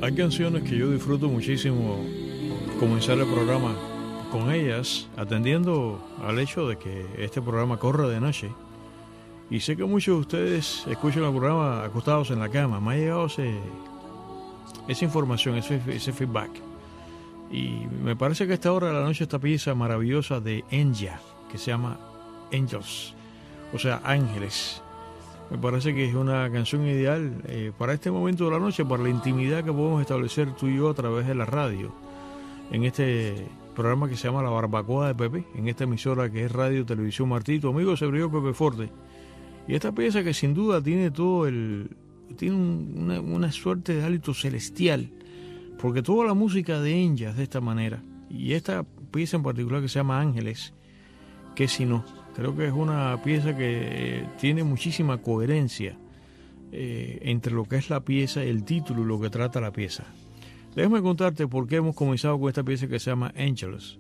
Hay canciones que yo disfruto muchísimo comenzar el programa con ellas, atendiendo al hecho de que este programa corre de noche. Y sé que muchos de ustedes escuchan el programa acostados en la cama. Me ha llegado esa información, ese feedback. Y me parece que a esta hora de la noche esta pieza maravillosa de Enya, que se llama Angels, o sea, Ángeles. Me parece que es una canción ideal para este momento de la noche, para la intimidad que podemos establecer tú y yo a través de la radio, en este programa que se llama La Barbacoa de Pepe, en esta emisora que es Radio Televisión Martí, tu amigo servidor Pepe Forte. Y esta pieza que sin duda tiene tiene una suerte de hálito celestial, porque toda la música de Enya es de esta manera, y esta pieza en particular que se llama Ángeles, que si no, creo que es una pieza que tiene muchísima coherencia entre lo que es la pieza, el título y lo que trata la pieza. Déjame contarte por qué hemos comenzado con esta pieza que se llama Angels.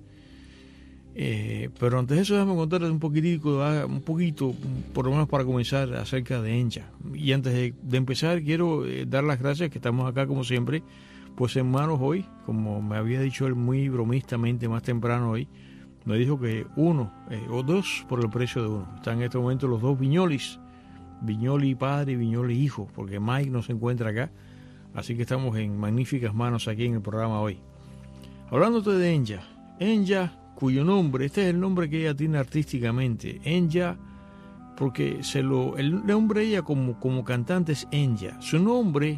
Pero antes de eso déjame contarte un poquito, por lo menos para comenzar, acerca de Enya. Y antes de empezar quiero dar las gracias, que estamos acá como siempre, pues hermanos hoy, como me había dicho él muy bromistamente más temprano hoy, me dijo que uno o dos por el precio de uno. Están en este momento los dos Viñolis, Viñoli padre y Viñoli hijo, porque Mike no se encuentra acá. Así que estamos en magníficas manos aquí en el programa hoy. Hablándote de Enya, cuyo nombre, este es el nombre que ella tiene artísticamente, Enya, porque el nombre de ella como cantante es Enya. Su nombre,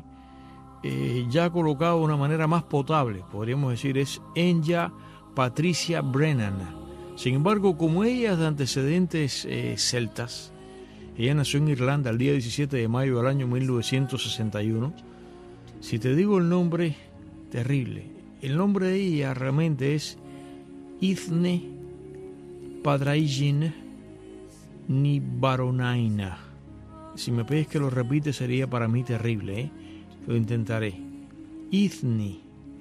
ya colocado de una manera más potable, podríamos decir, es Enya Patricia Brennan. Sin embargo, como ella es de antecedentes celtas, ella nació en Irlanda el día 17 de mayo del año 1961. Si te digo el nombre, terrible. El nombre de ella realmente es Ithne Padraigin Nibaronaina. Si me pides que lo repite sería para mí terrible, Lo intentaré. Ithne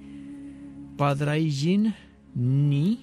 Padraigin Ni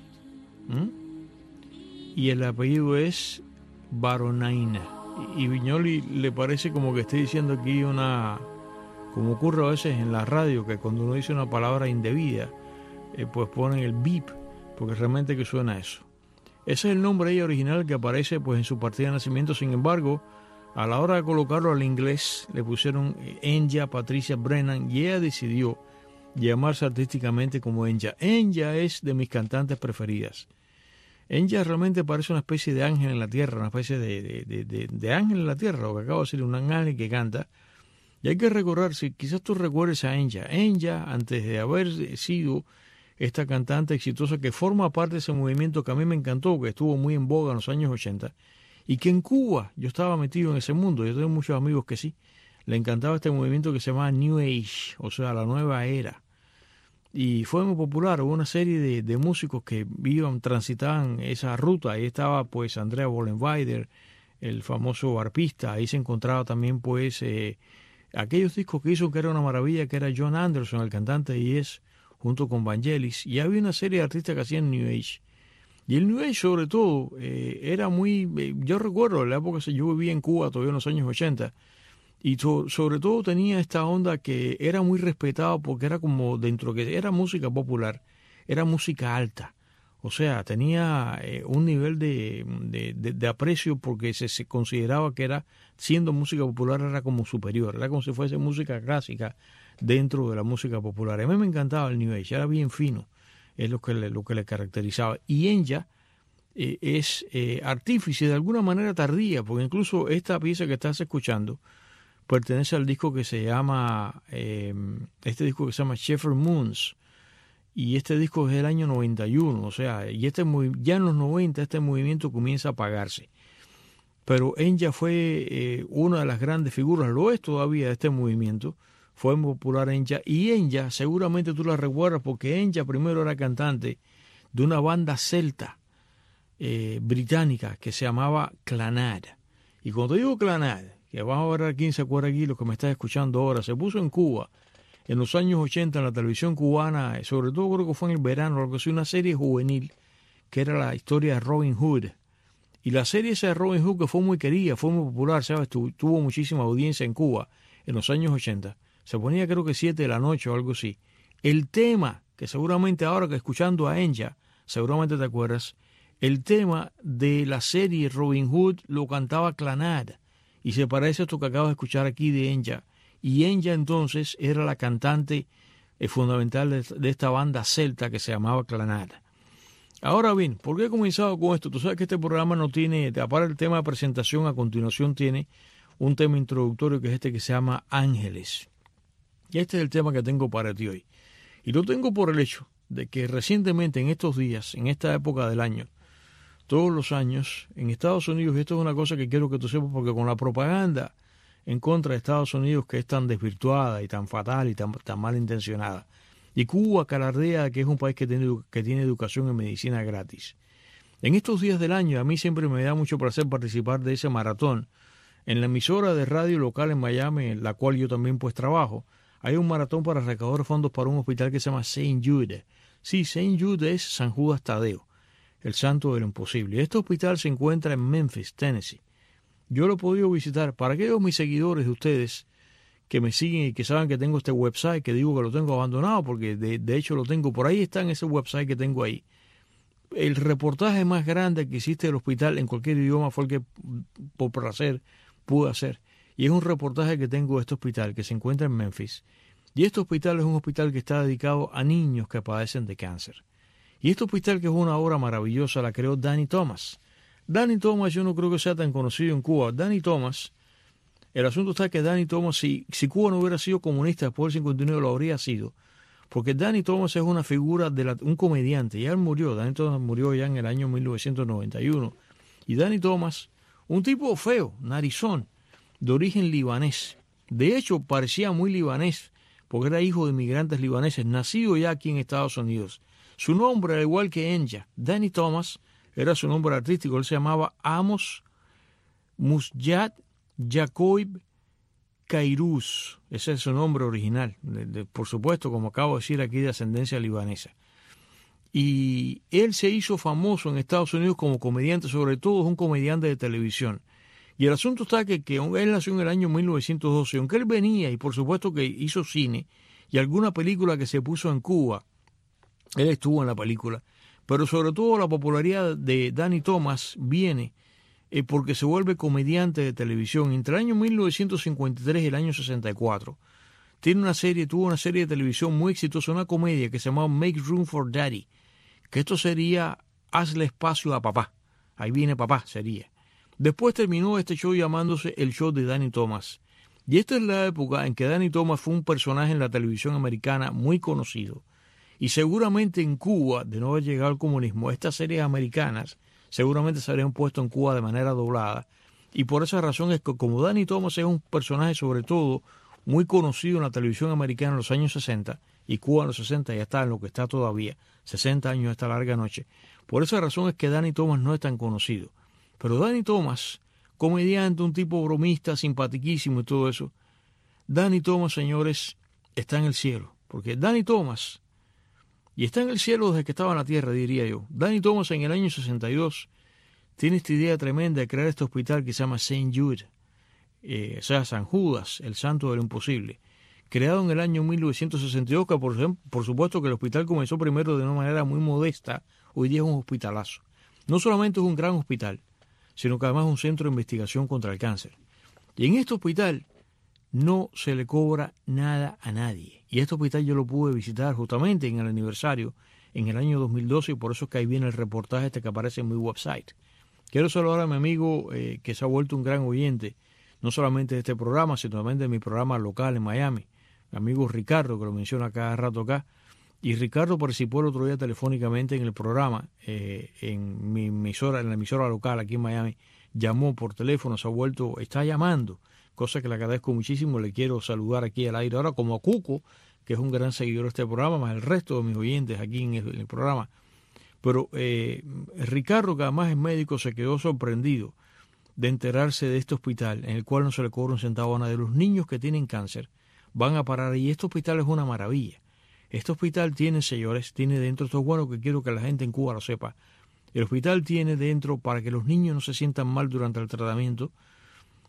y el apellido es Baronaina. Y Viñoli le parece como que esté diciendo aquí como ocurre a veces en la radio, que cuando uno dice una palabra indebida, pues ponen el beep, porque realmente que suena eso. Ese es el nombre de ella original que aparece pues en su partida de nacimiento. Sin embargo, a la hora de colocarlo al inglés, le pusieron Enya Patricia Brennan, y ella decidió llamarse artísticamente como Enya. Enya es de mis cantantes preferidas. Enya realmente parece una especie de ángel en la tierra, una especie de ángel en la tierra, lo que acabo de decir, un ángel que canta. Y hay que recordar, si quizás tú recuerdes a Enya, antes de haber sido esta cantante exitosa que forma parte de ese movimiento que a mí me encantó, que estuvo muy en boga en los años 80, y que en Cuba yo estaba metido en ese mundo. Yo tengo muchos amigos que sí, le encantaba este movimiento que se llama New Age, o sea, la nueva era. Y fue muy popular, hubo una serie de músicos que transitaban esa ruta. Ahí estaba pues Andrea Vollenweider, el famoso arpista. Ahí se encontraba también pues aquellos discos que hizo que era una maravilla, que era John Anderson, el cantante de Yes, junto con Vangelis. Y había una serie de artistas que hacían New Age. Y el New Age sobre todo era muy... yo recuerdo la época que yo vivía en Cuba todavía en los años 80, y sobre todo tenía esta onda que era muy respetado porque era como dentro que era música popular, era música alta. O sea, tenía un nivel de aprecio porque se consideraba que era, siendo música popular, era como superior, era como si fuese música clásica dentro de la música popular. A mí me encantaba el New Age, era bien fino, es lo que le caracterizaba. Y Enya es artífice de alguna manera tardía, porque incluso esta pieza que estás escuchando pertenece al disco que se llama, Shepherd Moons, y este disco es del año 91, o sea, y ya en los 90 este movimiento comienza a apagarse. Pero Enya fue una de las grandes figuras, lo es todavía, de este movimiento. Fue muy popular Enya, y Enya seguramente tú la recuerdas porque Enya primero era cantante de una banda celta británica que se llamaba Clannad. Y cuando digo Clannad, que vamos a ver quién se acuerda aquí, los que me están escuchando ahora, se puso en Cuba en los años 80 en la televisión cubana, sobre todo creo que fue en el verano, algo así, una serie juvenil que era la historia de Robin Hood. Y la serie esa de Robin Hood, que fue muy querida, fue muy popular, ¿sabes? Tuvo muchísima audiencia en Cuba en los años 80. se ponía creo que 7 de la noche o algo así. El tema, que seguramente ahora que escuchando a Enya, seguramente te acuerdas, el tema de la serie Robin Hood lo cantaba Clannad, y se parece a esto que acabas de escuchar aquí de Enya. Y Enya entonces era la cantante fundamental de esta banda celta que se llamaba Clannad. Ahora bien, ¿por qué he comenzado con esto? Tú sabes que este programa no tiene, aparte del tema de presentación, a continuación tiene un tema introductorio que es este que se llama Ángeles. Y este es el tema que tengo para ti hoy. Y lo tengo por el hecho de que recientemente, en estos días, en esta época del año, todos los años, en Estados Unidos, y esto es una cosa que quiero que tú sepas, porque con la propaganda en contra de Estados Unidos, que es tan desvirtuada y tan fatal y tan mal intencionada, y Cuba calardea que es un país que tiene educación en medicina gratis. En estos días del año, a mí siempre me da mucho placer participar de ese maratón. En la emisora de radio local en Miami, en la cual yo también pues trabajo, hay un maratón para recaudar fondos para un hospital que se llama St. Jude. Sí, St. Jude es San Judas Tadeo, el santo de lo imposible. Este hospital se encuentra en Memphis, Tennessee. Yo lo he podido visitar. Para aquellos mis seguidores de ustedes que me siguen y que saben que tengo este website, que digo que lo tengo abandonado, porque de hecho lo tengo, por ahí está en ese website que tengo ahí. El reportaje más grande que hiciste del hospital en cualquier idioma fue el que por placer pude hacer. Y es un reportaje que tengo de este hospital que se encuentra en Memphis. Y este hospital es un hospital que está dedicado a niños que padecen de cáncer. Y este hospital, que es una obra maravillosa, la creó Danny Thomas. Danny Thomas yo no creo que sea tan conocido en Cuba. Danny Thomas, el asunto está que Danny Thomas, si Cuba no hubiera sido comunista después del 59, lo habría sido. Porque Danny Thomas es una figura un comediante. Ya él murió. Danny Thomas murió ya en el año 1991. Y Danny Thomas, un tipo feo, narizón, de origen libanés. De hecho, parecía muy libanés, porque era hijo de inmigrantes libaneses, nacido ya aquí en Estados Unidos. Su nombre, al igual que Enya, Danny Thomas, era su nombre artístico. Él se llamaba Amos Musjat Jacob Kairuz. Ese es su nombre original. Por supuesto, como acabo de decir aquí, de ascendencia libanesa. Y él se hizo famoso en Estados Unidos como comediante, sobre todo es un comediante de televisión. Y el asunto está que él nació en el año 1912, aunque él venía, y por supuesto que hizo cine, y alguna película que se puso en Cuba, él estuvo en la película, pero sobre todo la popularidad de Danny Thomas viene porque se vuelve comediante de televisión. Entre el año 1953 y el año 64, tuvo una serie de televisión muy exitosa, una comedia que se llamaba Make Room for Daddy, que esto sería Hazle espacio a papá, ahí viene papá, sería. Después terminó este show llamándose El Show de Danny Thomas. Y esta es la época en que Danny Thomas fue un personaje en la televisión americana muy conocido. Y seguramente en Cuba, de no haber llegado al comunismo, estas series americanas seguramente se habrían puesto en Cuba de manera doblada. Y por esa razón es que como Danny Thomas es un personaje sobre todo muy conocido en la televisión americana en los años 60, y Cuba en los 60 ya está en lo que está todavía, 60 años esta larga noche, por esa razón es que Danny Thomas no es tan conocido. Pero Danny Thomas, comediante, un tipo bromista, simpatiquísimo y todo eso, Danny Thomas, señores, está en el cielo. Porque Danny Thomas, y está en el cielo desde que estaba en la tierra, diría yo. Danny Thomas en el año 62 tiene esta idea tremenda de crear este hospital que se llama St. Jude, o sea, San Judas, el santo de lo imposible. Creado en el año 1962, que por supuesto que el hospital comenzó primero de una manera muy modesta, hoy día es un hospitalazo. No solamente es un gran hospital, sino que además es un centro de investigación contra el cáncer. Y en este hospital no se le cobra nada a nadie. Y este hospital yo lo pude visitar justamente en el aniversario, en el año 2012, y por eso es que ahí viene el reportaje que aparece en mi website. Quiero saludar a mi amigo que se ha vuelto un gran oyente, no solamente de este programa, sino también de mi programa local en Miami, mi amigo Ricardo, que lo menciona cada rato acá. Y Ricardo participó el otro día telefónicamente en el programa, en la emisora local aquí en Miami. Llamó por teléfono, está llamando, cosa que le agradezco muchísimo. Le quiero saludar aquí al aire ahora, como a Cuco, que es un gran seguidor de este programa, más el resto de mis oyentes aquí en el programa. Pero Ricardo, que además es médico, se quedó sorprendido de enterarse de este hospital, en el cual no se le cobra un centavo a nadie. Los niños que tienen cáncer van a parar ahí. Este hospital es una maravilla. Este hospital tiene, señores, tiene dentro, esto es bueno que quiero que la gente en Cuba lo sepa, el hospital tiene dentro, para que los niños no se sientan mal durante el tratamiento,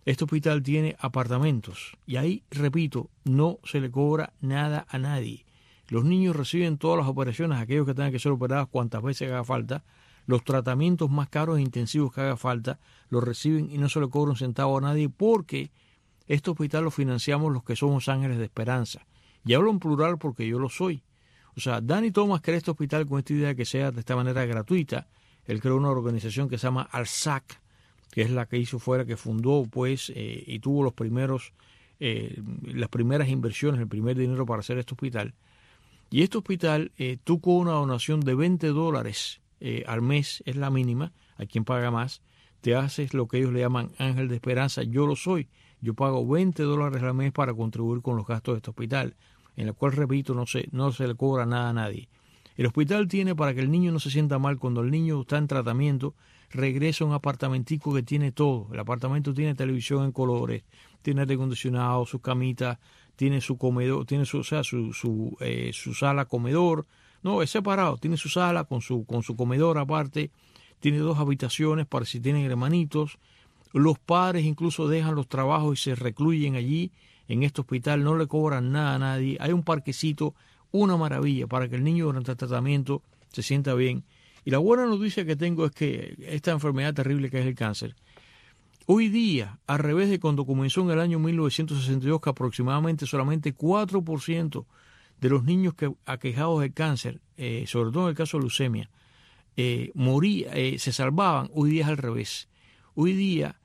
Este hospital tiene apartamentos y ahí, repito, no se le cobra nada a nadie. Los niños reciben todas las operaciones, aquellos que tengan que ser operados cuantas veces haga falta, los tratamientos más caros e intensivos que haga falta, los reciben y no se le cobra un centavo a nadie porque este hospital lo financiamos los que somos ángeles de esperanza. Y hablo en plural porque yo lo soy. O sea, Danny Thomas crea este hospital con esta idea de que sea de esta manera gratuita. Él creó una organización que se llama ALSAC, que es la que hizo fuera, que fundó pues y tuvo las primeras inversiones, el primer dinero para hacer este hospital. Y este hospital, tú con una donación de $20 al mes, es la mínima, a quien paga más, te haces lo que ellos le llaman ángel de esperanza. Yo lo soy, yo pago $20 al mes para contribuir con los gastos de este hospital, en el cual, repito, no se le cobra nada a nadie. El hospital tiene, para que el niño no se sienta mal, cuando el niño está en tratamiento, regresa a un apartamentico que tiene todo. El apartamento tiene televisión en colores, tiene aire acondicionado, sus camitas, tiene su comedor, tiene su sala comedor. No, es separado, tiene su sala con su comedor aparte, tiene 2 habitaciones para si tienen hermanitos. Los padres incluso dejan los trabajos y se recluyen allí en este hospital, no le cobran nada a nadie. Hay un parquecito, una maravilla para que el niño durante el tratamiento se sienta bien. Y la buena noticia que tengo es que esta enfermedad terrible que es el cáncer, hoy día, al revés de cuando comenzó en el año 1962, que aproximadamente solamente 4% de los niños aquejados de cáncer, sobre todo en el caso de leucemia, se salvaban, hoy día es al revés. Hoy día,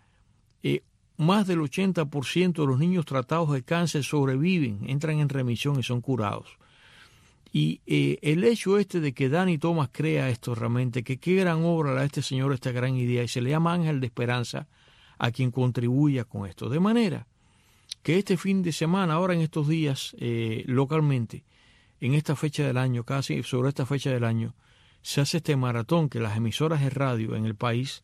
más del 80% de los niños tratados de cáncer sobreviven, entran en remisión y son curados. Y el hecho de que Danny Thomas crea esto realmente, que qué gran obra la este señor, esta gran idea, y se le llama ángel de esperanza a quien contribuya con esto. De manera que este fin de semana, ahora en estos días, localmente, en esta fecha del año, casi sobre esta fecha del año, se hace este maratón que las emisoras de radio en el país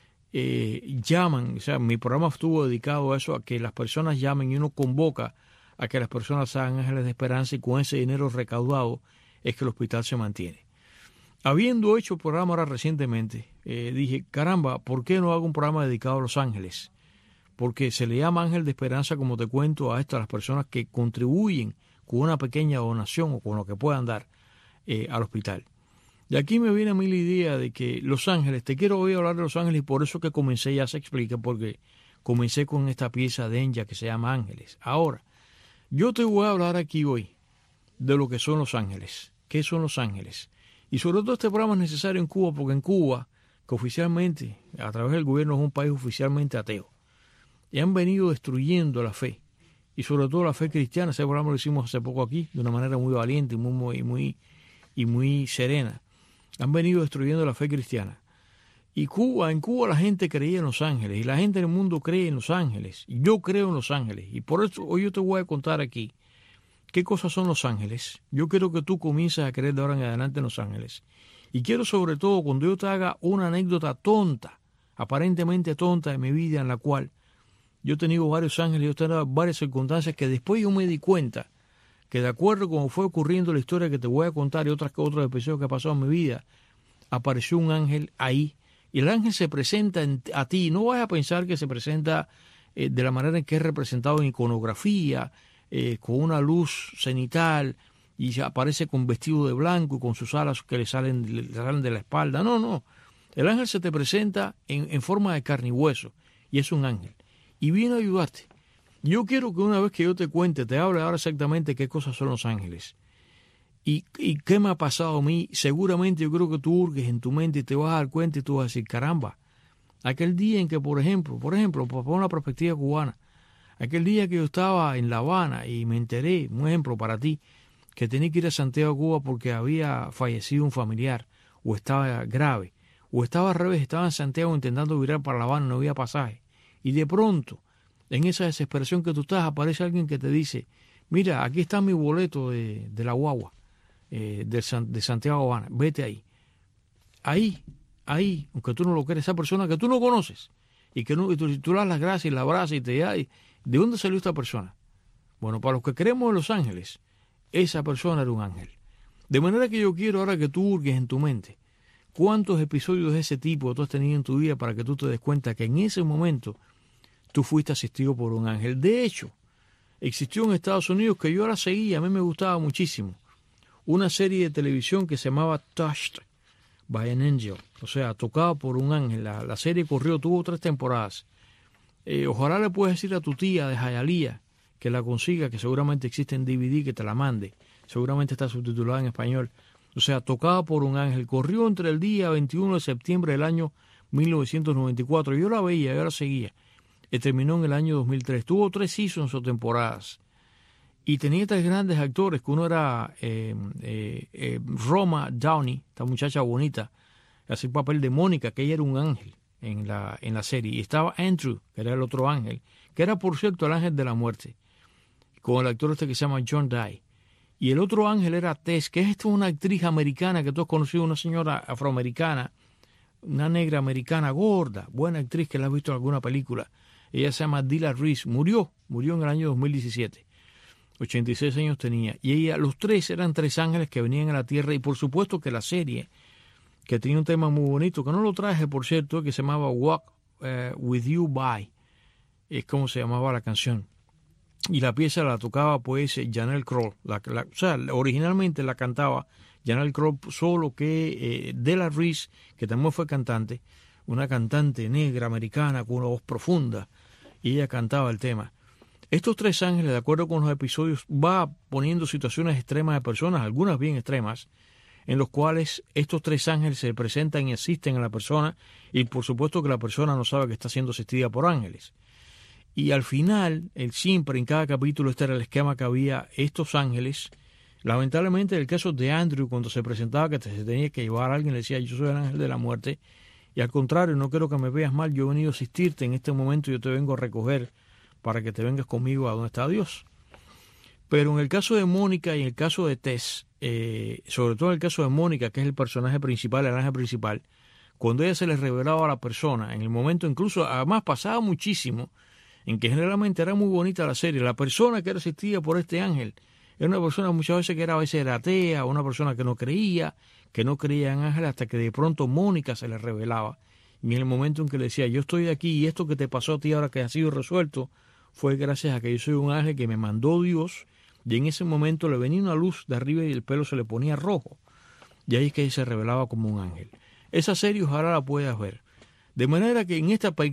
llaman. O sea, mi programa estuvo dedicado a eso, a que las personas llamen y uno convoca a que las personas hagan ángeles de esperanza, y con ese dinero recaudado es que el hospital se mantiene. Habiendo hecho el programa ahora recientemente, dije, caramba, ¿por qué no hago un programa dedicado a los ángeles? Porque se le llama ángel de esperanza, como te cuento, a las personas que contribuyen con una pequeña donación o con lo que puedan dar al hospital. Y aquí me viene a mí la idea de que los ángeles, te quiero hoy hablar de los ángeles, y por eso que comencé, ya se explica, porque comencé con esta pieza de Enya que se llama Ángeles. Ahora, yo te voy a hablar aquí hoy de lo que son los ángeles. ¿Qué son los ángeles? Y sobre todo este programa es necesario en Cuba, porque en Cuba, que oficialmente, a través del gobierno, es un país oficialmente ateo, y han venido destruyendo la fe, y sobre todo la fe cristiana. Ese programa lo hicimos hace poco aquí, de una manera muy valiente y muy serena. Han venido destruyendo la fe cristiana. Y en Cuba la gente creía en los ángeles, y la gente en el mundo cree en los ángeles. Yo creo en los ángeles, y por eso hoy yo te voy a contar aquí qué cosas son los ángeles. Yo quiero que tú comiences a creer de ahora en adelante en los ángeles. Y quiero sobre todo, cuando yo te haga una anécdota tonta, aparentemente tonta de mi vida, en la cual yo he tenido varios ángeles, yo he tenido varias circunstancias que después yo me di cuenta que, de acuerdo con cómo fue ocurriendo la historia que te voy a contar y otros episodios que ha pasado en mi vida, apareció un ángel ahí. Y el ángel se presenta a ti. No vayas a pensar que se presenta de la manera en que es representado en iconografía, con una luz cenital, y aparece con vestido de blanco y con sus alas que le salen de la espalda. No. El ángel se te presenta en forma de carne y hueso, y es un ángel. Y viene a ayudarte. Yo quiero que una vez que yo te cuente, te hable ahora exactamente qué cosas son los ángeles. Y qué me ha pasado a mí. Seguramente yo creo que tú hurgues en tu mente y te vas a dar cuenta y tú vas a decir, caramba, aquel día en que, por ejemplo, por una perspectiva cubana, aquel día que yo estaba en La Habana y me enteré, un ejemplo para ti, que tenía que ir a Santiago, Cuba, porque había fallecido un familiar, o estaba grave, o estaba al revés, estaba en Santiago intentando virar para La Habana, no había pasaje. Y de pronto, en esa desesperación que tú estás, aparece alguien que te dice, mira, aquí está mi boleto de la guagua, de Santiago a Habana, vete ahí. Ahí, aunque tú no lo quieres, esa persona que tú no conoces, y que no, y tú le das las gracias y la abrazas y te da, ¿de dónde salió esta persona? Bueno, para los que creemos en los ángeles, esa persona era un ángel. De manera que yo quiero ahora que tú hurgues en tu mente cuántos episodios de ese tipo tú has tenido en tu vida, para que tú te des cuenta que en ese momento tú fuiste asistido por un ángel. De hecho, existió en Estados Unidos, que yo la seguía, a mí me gustaba muchísimo, una serie de televisión que se llamaba Touched by an Angel, o sea, tocado por un ángel. La serie tuvo 3 temporadas. Ojalá le puedes decir a tu tía de Hialeah que la consiga, que seguramente existe en DVD, que te la mande. Seguramente está subtitulada en español. O sea, tocada por un ángel. Corrió entre el día 21 de septiembre del año 1994. Yo la veía, yo la seguía. Terminó en el año 2003. Tuvo 3 seasons o temporadas. Y tenía 3 grandes actores, que uno era Roma Downey, esta muchacha bonita, hacía el papel de Mónica, que ella era un ángel en la serie. Y estaba Andrew, que era el otro ángel, que era, por cierto, el ángel de la muerte, con el actor que se llama John Dye. Y el otro ángel era Tess, que es una actriz americana que tú has conocido, una señora afroamericana, una negra americana gorda, buena actriz que la has visto en alguna película. Ella se llama Dilla Reese. Murió en el año 2017. 86 años tenía. Y los 3 eran 3 ángeles que venían a la tierra. Y por supuesto que la serie, que tenía un tema muy bonito, que no lo traje, por cierto, que se llamaba Walk With You By, es como se llamaba la canción. Y la pieza la tocaba pues Janelle Kroll. O sea, originalmente la cantaba Janelle Kroll, solo que Dilla Reese, que también fue cantante, una cantante negra americana con una voz profunda, y ella cantaba el tema. Estos 3 ángeles, de acuerdo con los episodios, va poniendo situaciones extremas de personas, algunas bien extremas, en los cuales estos 3 ángeles se presentan y asisten a la persona, y por supuesto que la persona no sabe que está siendo asistida por ángeles. Y al final, siempre en cada capítulo, este era el esquema que había, estos ángeles. Lamentablemente, en el caso de Andrew, cuando se presentaba que se tenía que llevar a alguien, le decía: yo soy el ángel de la muerte, y al contrario, no quiero que me veas mal, yo he venido a asistirte en este momento, yo te vengo a recoger para que te vengas conmigo a donde está Dios. Pero en el caso de Mónica y en el caso de Tess, sobre todo en el caso de Mónica, que es el personaje principal, el ángel principal, cuando ella se le revelaba a la persona, en el momento incluso, además pasaba muchísimo, en que generalmente era muy bonita la serie, la persona que era asistida por este ángel era una persona muchas veces que a veces era atea, una persona que no creía en ángeles, hasta que de pronto Mónica se le revelaba. Y en el momento en que le decía: yo estoy aquí y esto que te pasó a ti ahora que ha sido resuelto, fue gracias a que yo soy un ángel que me mandó Dios, y en ese momento le venía una luz de arriba y el pelo se le ponía rojo. Y ahí es que se revelaba como un ángel. Esa serie ojalá la puedas ver. De manera que en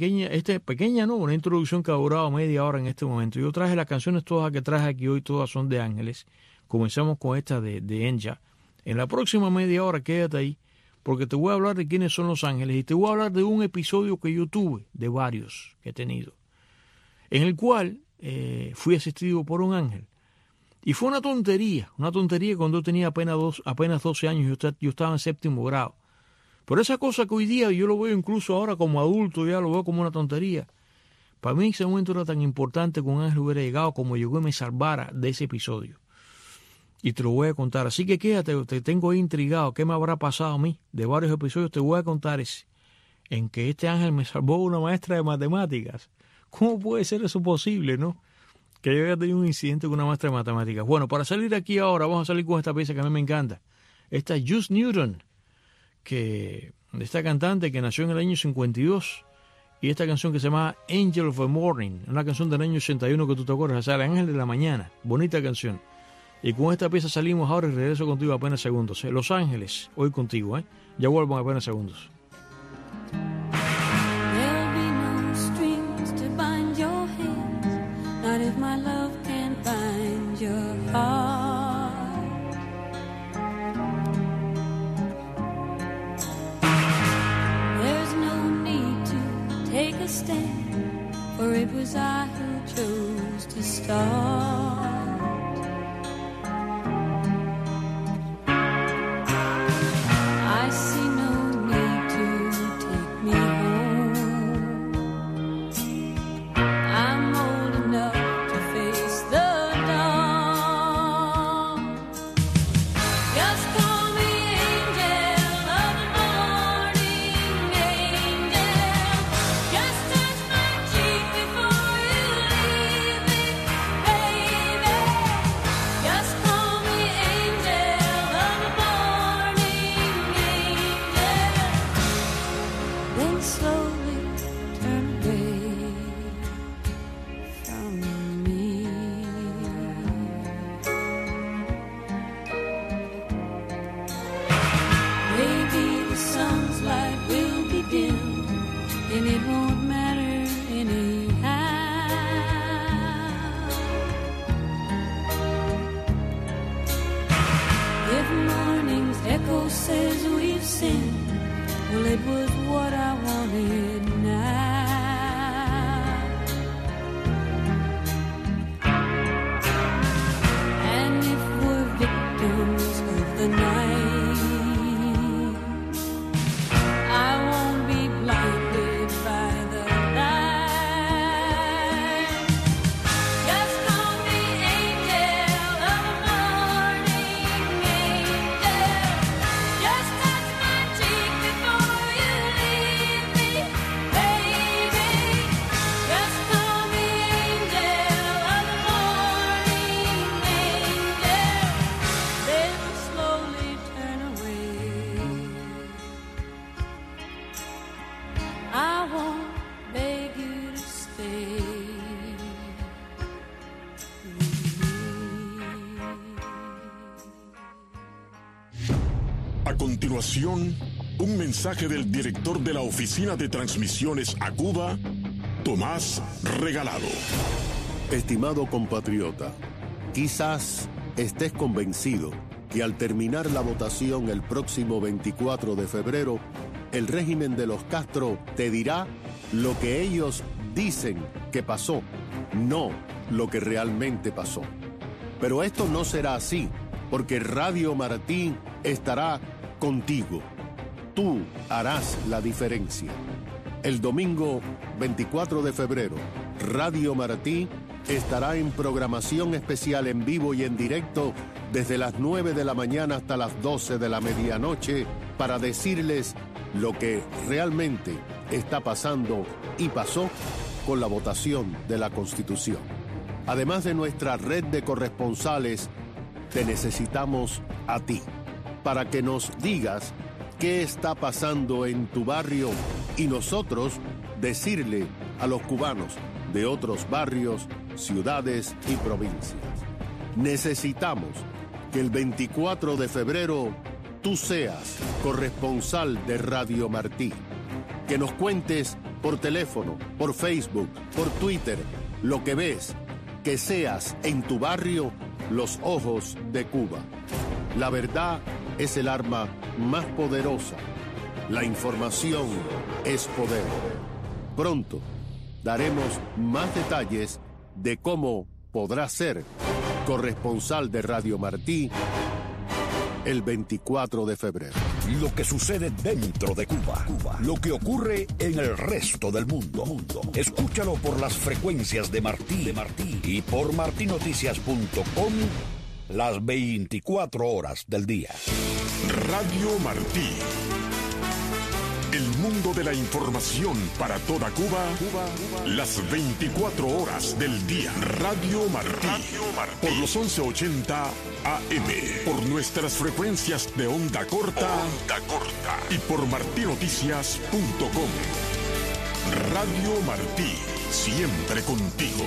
una introducción que ha durado media hora en este momento, yo traje las canciones todas que traje aquí hoy, todas son de ángeles. Comenzamos con esta de Enya. En la próxima media hora quédate ahí, porque te voy a hablar de quiénes son los ángeles, y te voy a hablar de un episodio que yo tuve, de varios que he tenido, en el cual fui asistido por un ángel. Y fue una tontería cuando yo tenía apenas 12 años, yo estaba en 7º grado. Pero esa cosa que hoy día yo lo veo incluso ahora como adulto, ya lo veo como una tontería. Para mí ese momento era tan importante que un ángel hubiera llegado como llegó y me salvara de ese episodio. Y te lo voy a contar. Así que quédate, te tengo ahí intrigado. ¿Qué me habrá pasado a mí? De varios episodios te voy a contar ese, en que este ángel me salvó una maestra de matemáticas. ¿Cómo puede ser eso posible, no? Que yo haya tenido un incidente con una maestra de matemáticas. Bueno, para salir aquí ahora, vamos a salir con esta pieza que a mí me encanta. Esta es Juice Newton, que esta cantante que nació en el año 52, y esta canción que se llama Angel of the Morning, una canción del año 81 que tú te acuerdas, o sea, el ángel de la mañana, bonita canción. Y con esta pieza salimos ahora y regreso contigo apenas segundos. Los Ángeles, hoy contigo, ya vuelvo en apenas segundos. There'll be no strings to bind your hands, not if my love can find your heart. There's no need to take a stand, for it was I who chose to start. Baby continuación, un mensaje del director de la Oficina de Transmisiones a Cuba, Tomás Regalado. Estimado compatriota, quizás estés convencido que al terminar la votación el próximo 24 de febrero, el régimen de los Castro te dirá lo que ellos dicen que pasó, no lo que realmente pasó. Pero esto no será así, porque Radio Martí estará contigo. Tú harás la diferencia. El domingo 24 de febrero, Radio Martí estará en programación especial en vivo y en directo desde las 9 de la mañana hasta las 12 de la medianoche para decirles lo que realmente está pasando y pasó con la votación de la Constitución. Además de nuestra red de corresponsales, te necesitamos a ti para que nos digas qué está pasando en tu barrio y nosotros decirle a los cubanos de otros barrios, ciudades y provincias. Necesitamos que el 24 de febrero tú seas corresponsal de Radio Martí. Que nos cuentes por teléfono, por Facebook, por Twitter, lo que ves, que seas en tu barrio los ojos de Cuba. La verdad es el arma más poderosa. La información es poder. Pronto daremos más detalles de cómo podrás ser corresponsal de Radio Martí el 24 de febrero. Lo que sucede dentro de Cuba. Lo que ocurre en el resto del mundo. Escúchalo por las frecuencias de Martí y por martinoticias.com las 24 horas del día. Radio Martí. El mundo de la información para toda Cuba, las 24 horas del día. Radio Martí. Por los 1180 AM. Por nuestras frecuencias de onda corta. Y por martinoticias.com. Radio Martí. Siempre contigo.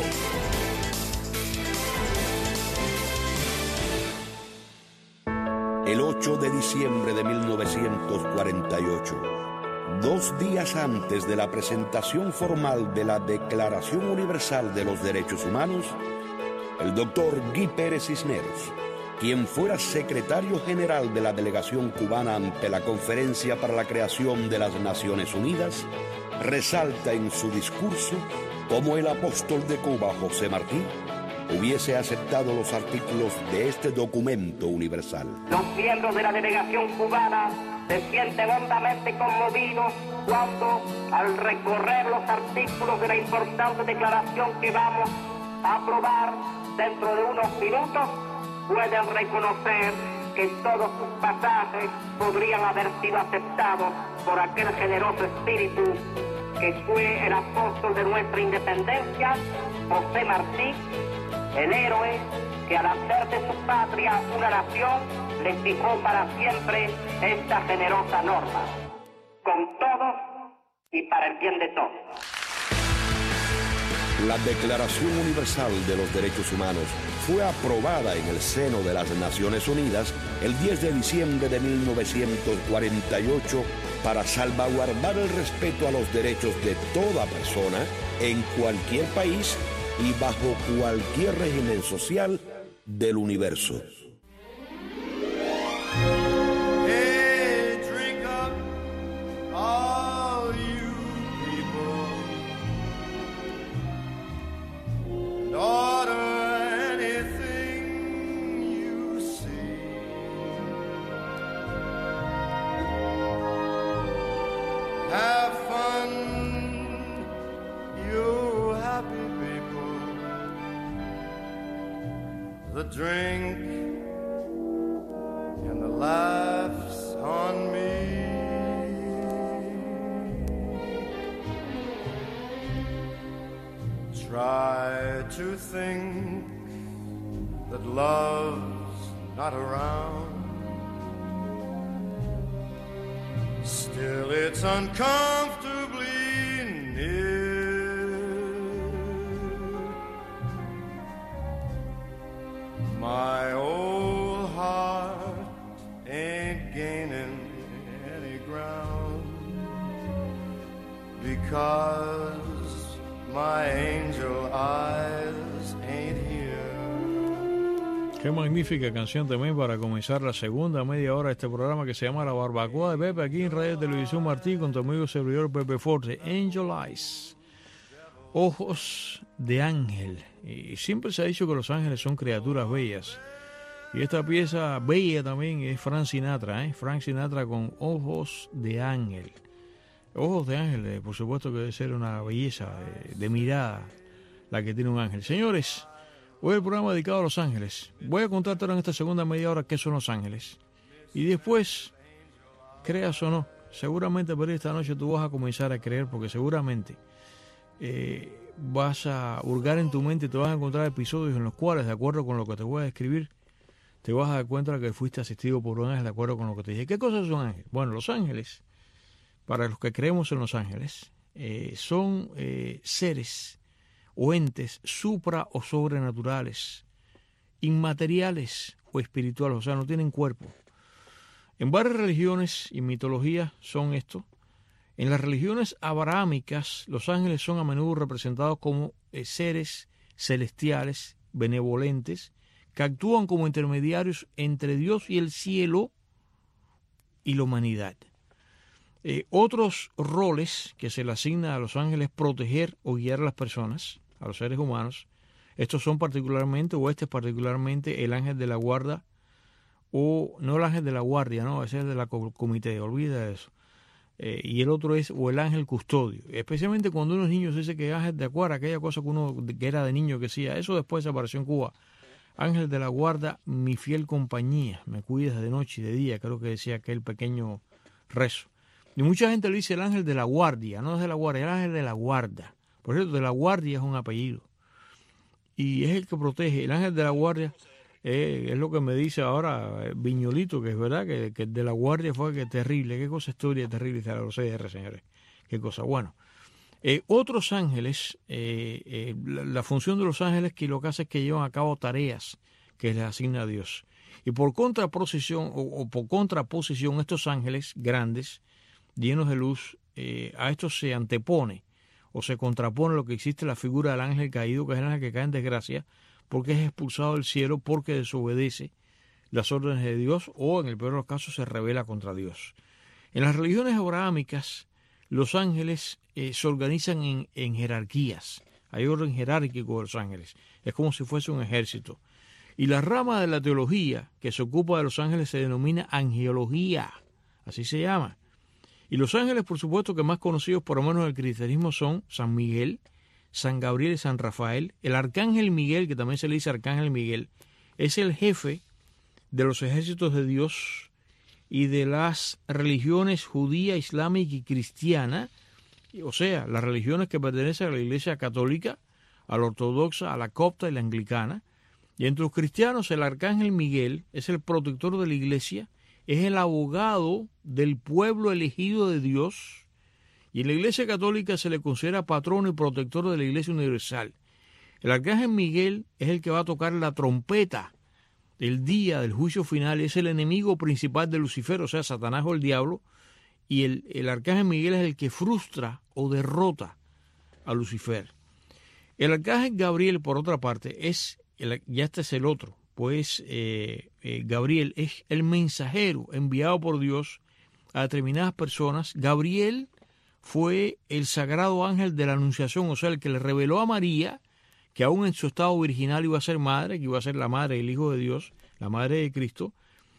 El 8 de diciembre de 1948, 2 días antes de la presentación formal de la Declaración Universal de los Derechos Humanos, el doctor Guy Pérez Cisneros, quien fuera secretario general de la delegación cubana ante la Conferencia para la Creación de las Naciones Unidas, resalta en su discurso cómo el apóstol de Cuba, José Martí, hubiese aceptado los artículos de este documento universal. Los miembros de la delegación cubana se sienten hondamente conmovidos cuando, al recorrer los artículos de la importante declaración que vamos a aprobar dentro de unos minutos, pueden reconocer que todos sus pasajes podrían haber sido aceptados por aquel generoso espíritu que fue el apóstol de nuestra independencia, José Martí, el héroe que al hacer de su patria una nación le fijó para siempre esta generosa norma, con todos y para el bien de todos. La Declaración Universal de los Derechos Humanos fue aprobada en el seno de las Naciones Unidas el 10 de diciembre de 1948 para salvaguardar el respeto a los derechos de toda persona en cualquier país y bajo cualquier régimen social del universo. Hey, drink up, all you people, and order anything you see. Have fun, you happy people. The drink and the laughs on me. Try to think that love's not around. Still it's uncomfortably near. My old heart ain't gaining angel eyes ain't here. Qué magnífica canción también para comenzar la segunda media hora de este programa que se llama La Barbacoa de Pepe, aquí en Radio Televisión Martí, con tu amigo servidor Pepe Forte. Angel Eyes, ojos de ángel. Y siempre se ha dicho que los ángeles son criaturas bellas. Y esta pieza bella también es Frank Sinatra, Frank Sinatra con Ojos de Ángel. Ojos de ángel, por supuesto que debe ser una belleza de mirada la que tiene un ángel. Señores, hoy el programa dedicado a los ángeles. Voy a contarte ahora en esta segunda media hora qué son los ángeles. Y después, creas o no, seguramente por esta noche tú vas a comenzar a creer, porque seguramente vas a hurgar en tu mente y te vas a encontrar episodios en los cuales, de acuerdo con lo que te voy a describir, te vas a dar cuenta de que fuiste asistido por un ángel, de acuerdo con lo que te dije. ¿Qué cosas son ángeles? Bueno, los ángeles, para los que creemos en los ángeles, son seres o entes supra o sobrenaturales, inmateriales o espirituales, o sea, no tienen cuerpo. En varias religiones y mitologías son esto. En las religiones abrahámicas, los ángeles son a menudo representados como seres celestiales, benevolentes, que actúan como intermediarios entre Dios y el cielo y la humanidad. Otros roles que se le asignan a los ángeles es proteger o guiar a las personas, a los seres humanos. Estos son particularmente, o este es particularmente, el ángel de la guarda, o no el ángel de la guardia, no, ese es de la comité, olvida eso. Y el otro es, o el ángel custodio. Especialmente cuando uno es niño, se dice que ángel de guarda, aquella cosa que uno que era de niño que decía, eso después desapareció en Cuba. Ángel de la guarda, mi fiel compañía, me cuidas de noche y de día, creo que decía aquel pequeño rezo. Y mucha gente le dice el ángel de la guardia, no es de la guardia, el ángel de la guarda. Por cierto, de la guardia es un apellido. Y es el que protege. El ángel de la guardia es lo que me dice ahora Viñolito, que es verdad, que el de la guardia fue que terrible. Qué cosa historia terrible de los CR, señores. Qué cosa. Bueno, otros ángeles, la función de los ángeles que lo que hace es que llevan a cabo tareas que les asigna Dios. Y por contraposición, por contraposición, estos ángeles grandes, llenos de luz, a estos se antepone o se contrapone lo que existe la figura del ángel caído, que es el ángel que cae en desgracia, porque es expulsado del cielo, porque desobedece las órdenes de Dios o, en el peor de los casos, se rebela contra Dios. En las religiones abrahámicas, los ángeles se organizan en jerarquías. Hay orden jerárquico de los ángeles. Es como si fuese un ejército. Y la rama de la teología que se ocupa de los ángeles se denomina angelología. Así se llama. Y los ángeles, por supuesto, que más conocidos por lo menos del cristianismo son San Miguel, San Gabriel y San Rafael. El arcángel Miguel, que también se le dice arcángel Miguel, es el jefe de los ejércitos de Dios y de las religiones judía, islámica y cristiana, o sea, las religiones que pertenecen a la Iglesia católica, a la ortodoxa, a la copta y la anglicana. Y entre los cristianos, el arcángel Miguel es el protector de la Iglesia, es el abogado del pueblo elegido de Dios, y en la Iglesia católica se le considera patrono y protector de la Iglesia universal. El arcángel Miguel es el que va a tocar la trompeta el día del juicio final, es el enemigo principal de Lucifer, o sea, Satanás o el diablo, y el arcángel Miguel es el que frustra o derrota a Lucifer. El arcángel Gabriel, por otra parte, ya este es el otro, pues Gabriel es el mensajero enviado por Dios a determinadas personas. Gabriel fue el sagrado ángel de la Anunciación, o sea, el que le reveló a María que aún en su estado virginal iba a ser madre, que iba a ser la madre del Hijo de Dios, la madre de Cristo.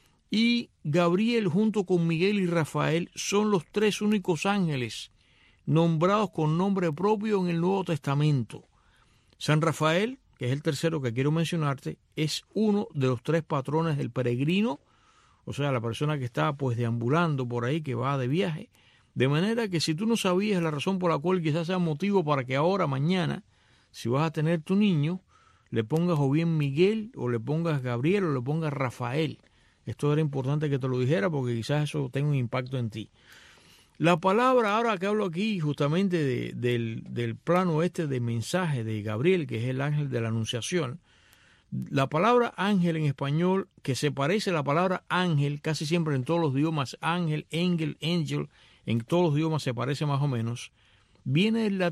Y Gabriel, junto con Miguel y Rafael, son los tres únicos ángeles nombrados con nombre propio en el Nuevo Testamento. San Rafael, que es el tercero que quiero mencionarte, es uno de los tres patrones del peregrino, o sea, la persona que está pues deambulando por ahí, que va de viaje. De manera que si tú no sabías la razón por la cual quizás sea motivo para que ahora, mañana, si vas a tener tu niño, le pongas o bien Miguel, o le pongas Gabriel, o le pongas Rafael. Esto era importante que te lo dijera porque quizás eso tenga un impacto en ti. La palabra, ahora que hablo aquí justamente del plano de mensaje de Gabriel, que es el ángel de la Anunciación, la palabra ángel en español, que se parece a la palabra ángel casi siempre en todos los idiomas, ángel, angel, en todos los idiomas se parece más o menos, viene del latín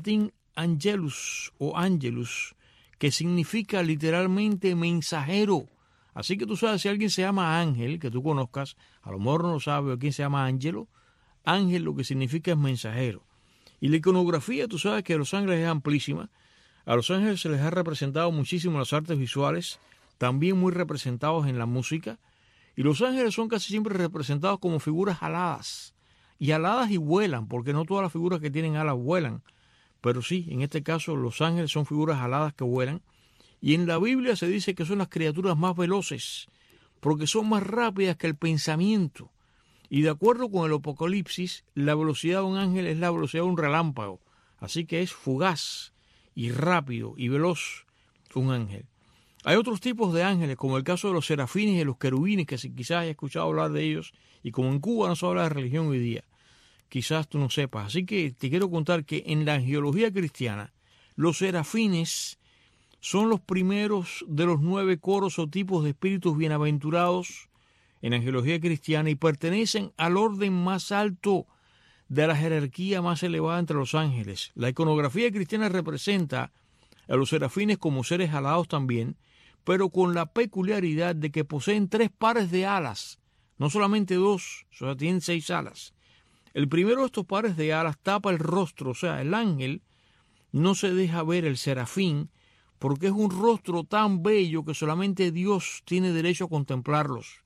angelus o angelus, que significa literalmente mensajero. Así que tú sabes, si alguien se llama Ángel, que tú conozcas, a lo mejor no lo sabes, o quién se llama Ángelo. Ángel lo que significa es mensajero. Y la iconografía, tú sabes que a los ángeles es amplísima. A los ángeles se les ha representado muchísimo en las artes visuales, también muy representados en la música. Y los ángeles son casi siempre representados como figuras aladas. Y aladas y vuelan, porque no todas las figuras que tienen alas vuelan. Pero sí, en este caso los ángeles son figuras aladas que vuelan. Y en la Biblia se dice que son las criaturas más veloces, porque son más rápidas que el pensamiento. Y de acuerdo con el Apocalipsis, la velocidad de un ángel es la velocidad de un relámpago. Así que es fugaz y rápido y veloz un ángel. Hay otros tipos de ángeles, como el caso de los serafines y de los querubines, que quizás hayas escuchado hablar de ellos, y como en Cuba no se habla de religión hoy día, quizás tú no sepas. Así que te quiero contar que en la angelología cristiana, los serafines son los primeros de los 9 coros o tipos de espíritus bienaventurados en la angelología cristiana y pertenecen al orden más alto de la jerarquía más elevada entre los ángeles. La iconografía cristiana representa a los serafines como seres alados también, pero con la peculiaridad de que poseen 3 pares de alas, no solamente 2, o sea, tienen 6 alas. El primero de estos pares de alas tapa el rostro, o sea, el ángel no se deja ver, el serafín, porque es un rostro tan bello que solamente Dios tiene derecho a contemplarlos.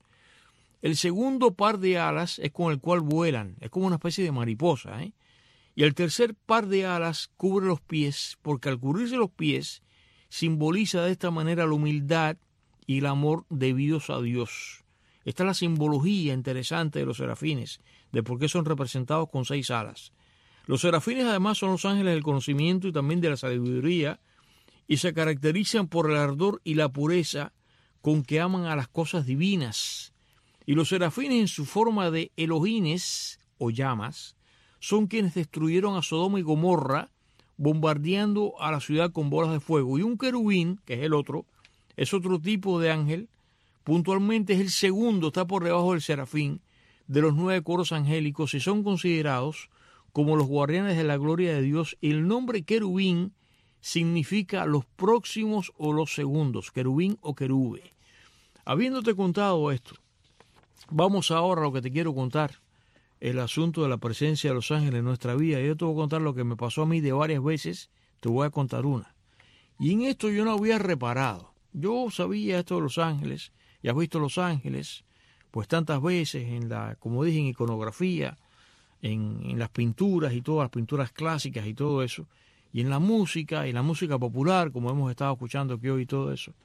El segundo par de alas es con el cual vuelan, es como una especie de mariposa, Y el tercer par de alas cubre los pies, porque al cubrirse los pies simboliza de esta manera la humildad y el amor debidos a Dios. Esta es la simbología interesante de los serafines, de por qué son representados con 6 alas. Los serafines además son los ángeles del conocimiento y también de la sabiduría, y se caracterizan por el ardor y la pureza con que aman a las cosas divinas. Y los serafines en su forma de elohines o llamas son quienes destruyeron a Sodoma y Gomorra bombardeando a la ciudad con bolas de fuego. Y un querubín, que es el otro, es otro tipo de ángel, puntualmente es el segundo, está por debajo del serafín, de los 9 coros angélicos y son considerados como los guardianes de la gloria de Dios. Y el nombre querubín significa los próximos o los segundos, querubín o querube. Habiéndote contado esto, vamos ahora a lo que te quiero contar, el asunto de la presencia de los ángeles en nuestra vida. Yo te voy a contar lo que me pasó a mí de varias veces, te voy a contar una. Y en esto yo no había reparado. Yo sabía esto de los ángeles, y has visto los ángeles, pues tantas veces en la, como dije, en iconografía, en las pinturas y todas las pinturas clásicas y todo eso, y en la música popular, como hemos estado escuchando aquí hoy y todo eso.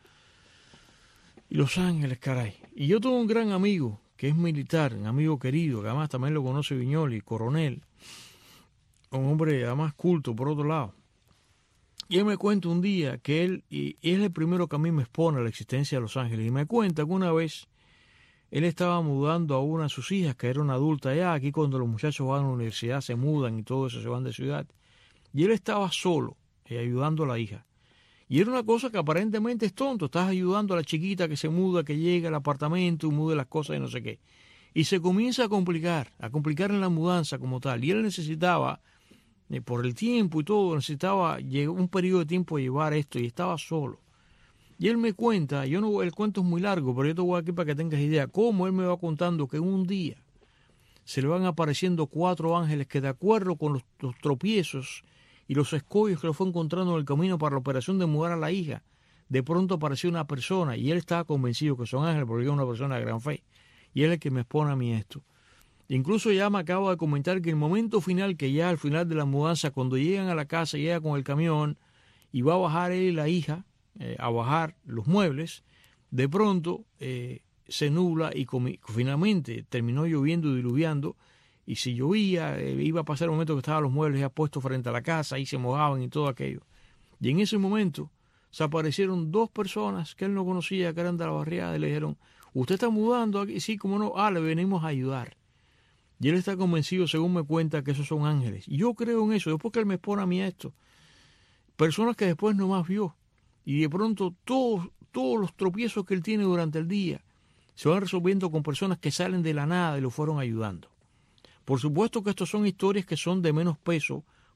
Y los ángeles, caray. Y yo tengo un gran amigo que es militar, un amigo querido, que además también lo conoce Viñoli, coronel, un hombre además culto por otro lado. Y él me cuenta un día que él es el primero que a mí me expone a la existencia de los ángeles. Y me cuenta que una vez él estaba mudando a una de sus hijas, que era una adulta ya. Aquí cuando los muchachos van a la universidad se mudan y todo eso, se van de ciudad. Y él estaba solo, ayudando a la hija. Y era una cosa que aparentemente es tonto. Estás ayudando a la chiquita que se muda, que llega al apartamento y mude las cosas y no sé qué. Y se comienza a complicar en la mudanza como tal. Y él necesitaba, por el tiempo y todo, necesitaba un periodo de tiempo de llevar esto y estaba solo. Y él me cuenta, el cuento es muy largo, pero yo te voy aquí para que tengas idea, cómo él me va contando que un día se le van apareciendo 4 ángeles que de acuerdo con los tropiezos y los escollos que lo fue encontrando en el camino para la operación de mudar a la hija, de pronto apareció una persona y él estaba convencido que son ángeles porque es una persona de gran fe. Y él es el que me expone a mí esto. Incluso ya me acaba de comentar que el momento final, que ya al final de la mudanza, cuando llegan a la casa, llega con el camión y va a bajar él y la hija, a bajar los muebles, de pronto se nubla y finalmente terminó lloviendo y diluviando. Y si llovía, iba a pasar el momento que estaban los muebles ya puestos frente a la casa y se mojaban y todo aquello. Y en ese momento se aparecieron 2 personas que él no conocía, que eran de la barriada, y le dijeron: ¿usted está mudando aquí? Sí, ¿cómo no? Le venimos a ayudar. Y él está convencido, según me cuenta, que esos son ángeles. Y yo creo en eso, después que él me expone a mí esto. Personas que después no más vio. Y de pronto todos los tropiezos que él tiene durante el día se van resolviendo con personas que salen de la nada y lo fueron ayudando. Por supuesto que estas son historias que son de menos peso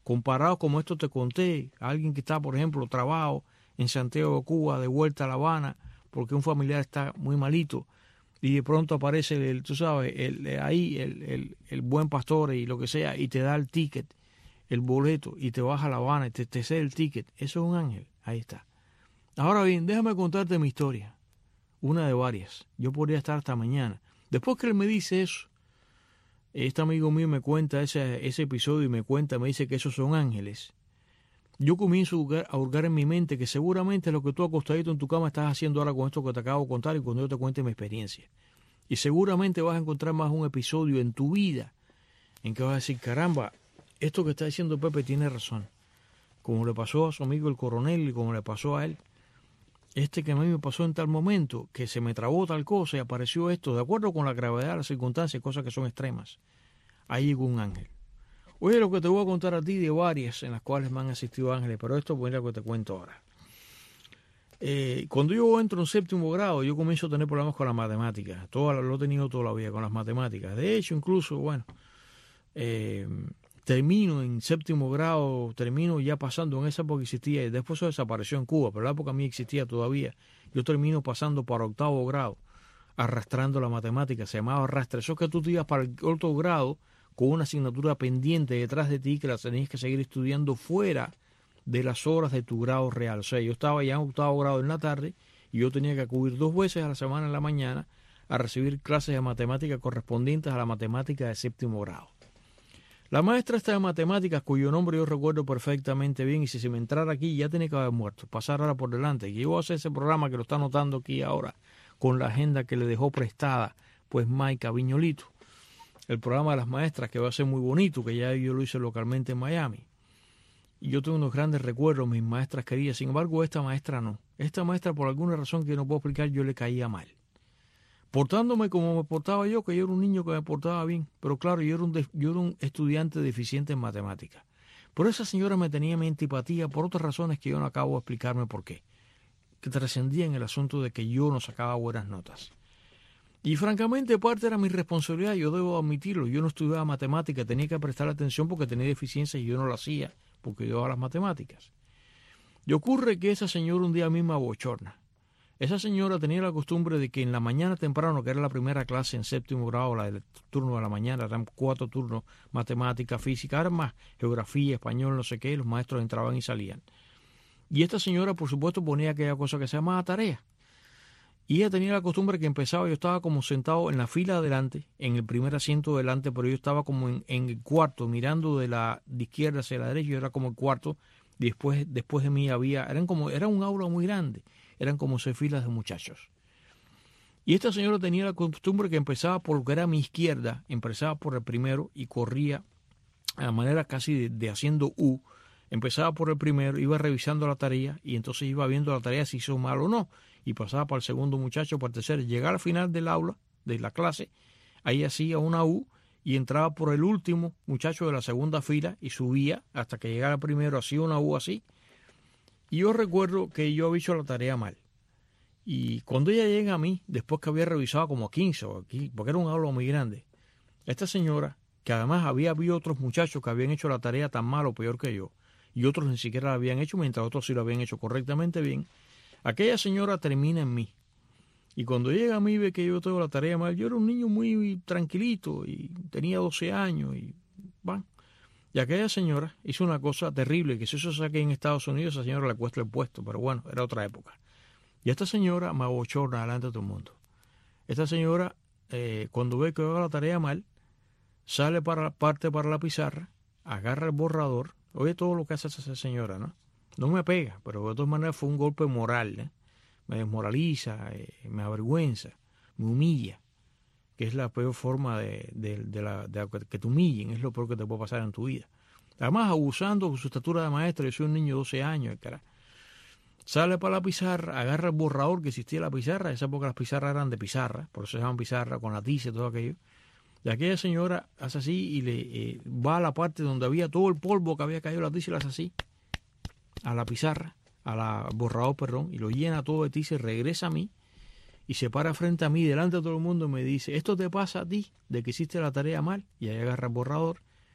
comparado como esto te conté, alguien que está, por ejemplo, trabado en Santiago de Cuba, de vuelta a La Habana, porque un familiar está muy malito, y de pronto aparece el buen pastor y lo que sea, y te da el ticket, el boleto, y te vas a La Habana y te cede el ticket. Eso es un ángel. Ahí está. Ahora bien, déjame contarte mi historia, una de varias. Yo podría estar hasta mañana. Después que él me dice eso, este amigo mío me cuenta ese episodio y me dice que esos son ángeles. Yo comienzo a hurgar en mi mente que seguramente lo que tú acostadito en tu cama estás haciendo ahora con esto que te acabo de contar y cuando yo te cuente mi experiencia. Y seguramente vas a encontrar más un episodio en tu vida en que vas a decir, caramba, esto que está diciendo Pepe tiene razón. Como le pasó a su amigo el coronel y como le pasó a él. Que a mí me pasó en tal momento, que se me trabó tal cosa y apareció esto, de acuerdo con la gravedad de las circunstancias, cosas que son extremas. Ahí llegó un ángel. Oye, lo que te voy a contar a ti de varias en las cuales me han asistido ángeles, pero esto es lo que te cuento ahora. Cuando yo entro en séptimo grado, yo comienzo a tener problemas con las matemáticas. Lo he tenido toda la vida con las matemáticas. De hecho, incluso, termino en séptimo grado, termino ya pasando en esa época que existía, y después eso desapareció en Cuba, pero en la época a mí existía todavía. Yo termino pasando para octavo grado, arrastrando la matemática, se llamaba arrastre. Eso es que tú te ibas para el otro grado con una asignatura pendiente detrás de ti que la tenías que seguir estudiando fuera de las horas de tu grado real. O sea, yo estaba ya en octavo grado en la tarde y yo tenía que acudir 2 veces a la semana en la mañana a recibir clases de matemática correspondientes a la matemática de séptimo grado. La maestra esta de matemáticas, cuyo nombre yo recuerdo perfectamente bien, y si se me entrara aquí ya tenía que haber muerto, pasar ahora por delante. Y yo voy a hacer ese programa que lo está anotando aquí ahora, con la agenda que le dejó prestada, pues Maica Viñolito. El programa de las maestras, que va a ser muy bonito, que ya yo lo hice localmente en Miami. Y yo tengo unos grandes recuerdos, mis maestras queridas. Sin embargo, esta maestra no. Esta maestra, por alguna razón que no puedo explicar, yo le caía mal. Portándome como me portaba yo, que yo era un niño que me portaba bien. Pero claro, yo era un estudiante deficiente en matemáticas. Pero esa señora me tenía mi antipatía por otras razones que yo no acabo de explicarme por qué. Que trascendía en el asunto de que yo no sacaba buenas notas. Y francamente, parte era mi responsabilidad, yo debo admitirlo. Yo no estudiaba matemáticas, tenía que prestar atención porque tenía deficiencias y yo no lo hacía, porque yo a las matemáticas. Y ocurre que esa señora un día misma bochorna. Esa señora tenía la costumbre de que en la mañana temprano, que era la primera clase en séptimo grado, la del turno de la mañana, eran 4 turnos, matemática, física, ahora más geografía, español, no sé qué, los maestros entraban y salían. Y esta señora, por supuesto, ponía aquella cosa que se llamaba tarea. Y ella tenía la costumbre que empezaba, yo estaba como sentado en la fila adelante, en el primer asiento delante, pero yo estaba como en el cuarto, mirando de izquierda hacia la derecha, yo era como el cuarto, y después de mí era un aula muy grande, eran como 6 filas de muchachos. Y esta señora tenía la costumbre que empezaba por lo que era mi izquierda, empezaba por el primero y corría a la manera casi de haciendo U, empezaba por el primero, iba revisando la tarea y entonces iba viendo la tarea si hizo mal o no. Y pasaba para el segundo muchacho, para el tercero. Llegaba al final del aula, de la clase, ahí hacía una U y entraba por el último muchacho de la segunda fila y subía hasta que llegara primero, hacía una U así. Y yo recuerdo que yo había hecho la tarea mal. Y cuando ella llega a mí, después que había revisado como 15, porque era un aula muy grande, esta señora, que además había otros muchachos que habían hecho la tarea tan mal o peor que yo, y otros ni siquiera la habían hecho, mientras otros sí lo habían hecho correctamente bien, aquella señora termina en mí. Y cuando llega a mí ve que yo tengo la tarea mal, yo era un niño muy tranquilito y tenía 12 años. Y aquella señora hizo una cosa terrible, que si eso saque en Estados Unidos, a esa señora le cuesta el puesto, pero bueno, era otra época. Y esta señora me abochorna delante de todo el mundo. Esta señora, cuando ve que yo hago la tarea mal, sale parte para la pizarra, agarra el borrador, oye todo lo que hace esa señora, ¿no? No me pega, pero de todas maneras fue un golpe moral, ¿eh? Me desmoraliza, me avergüenza, me humilla, que es la peor forma de que te humillen, es lo peor que te puede pasar en tu vida. Además, abusando de su estatura de maestro, yo soy un niño de 12 años, cara. Sale para la pizarra, agarra el borrador que existía en la pizarra, esa época las pizarras eran de pizarra, por eso se llaman pizarra, con la tiza y todo aquello. Y aquella señora hace así y le va a la parte donde había todo el polvo que había caído la tiza y la hace así, a la pizarra, borrador, perdón, y lo llena todo de tiza y regresa a mí y se para frente a mí, delante de todo el mundo y me dice, ¿esto te pasa a ti, de que hiciste la tarea mal? Y ahí agarra el borrador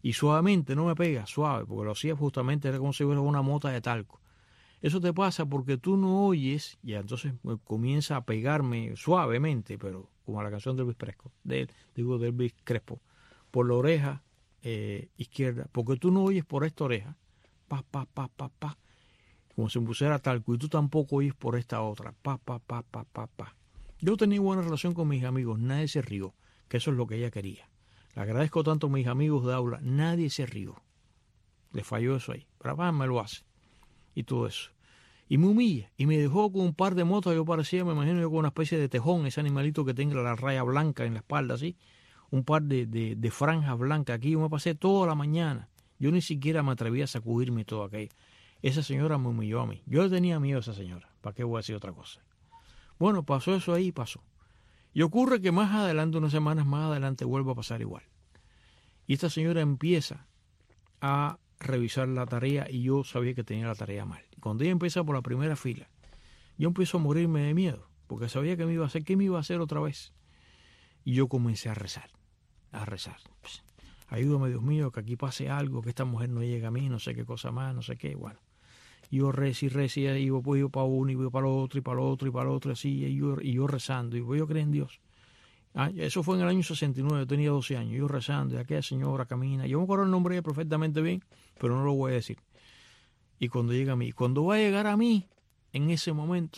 y suavemente, no me pega, suave, porque lo hacía justamente, era como si fuera una mota de talco. Eso te pasa porque tú no oyes, ya entonces comienza a pegarme suavemente, pero como la canción de Elvis Crespo, por la oreja izquierda, porque tú no oyes por esta oreja, pa, pa, pa, pa, pa, como si me pusiera talco, y tú tampoco oyes por esta otra, pa, pa, pa, pa, pa, pa. Yo tenía buena relación con mis amigos, nadie se rió, que eso es lo que ella quería. Le agradezco tanto a mis amigos de aula, nadie se rió. Le falló eso ahí, pero papá me lo hace. Y todo eso. Y me humilla. Y me dejó con un par de motas. Yo parecía, me imagino yo, con una especie de tejón, ese animalito que tenga la raya blanca en la espalda, así. Un par de franjas blancas. Aquí yo me pasé toda la mañana. Yo ni siquiera me atreví a sacudirme todo aquello. Esa señora me humilló a mí. Yo le tenía miedo a esa señora. ¿Para qué voy a decir otra cosa? Bueno, pasó eso ahí y pasó. Y ocurre que más adelante, unas semanas más adelante, vuelve a pasar igual. Y esta señora empieza a revisar la tarea y yo sabía que tenía la tarea mal. Cuando ella empieza por la primera fila, yo empiezo a morirme de miedo, porque sabía que me iba a hacer, ¿qué me iba a hacer otra vez? Y yo comencé a rezar. Pues, ayúdame, Dios mío, que aquí pase algo, que esta mujer no llegue a mí, no sé qué cosa más, no sé qué, bueno. Y yo recé, iba para uno, iba para el otro, y para el otro, y para el otro, así, y yo rezando, y yo creo en Dios. Eso fue en el año 69, yo tenía 12 años, yo rezando, y aquella señora camina, yo me acuerdo el nombre de ella perfectamente bien, pero no lo voy a decir. Y cuando llega a mí, cuando va a llegar a mí, en ese momento,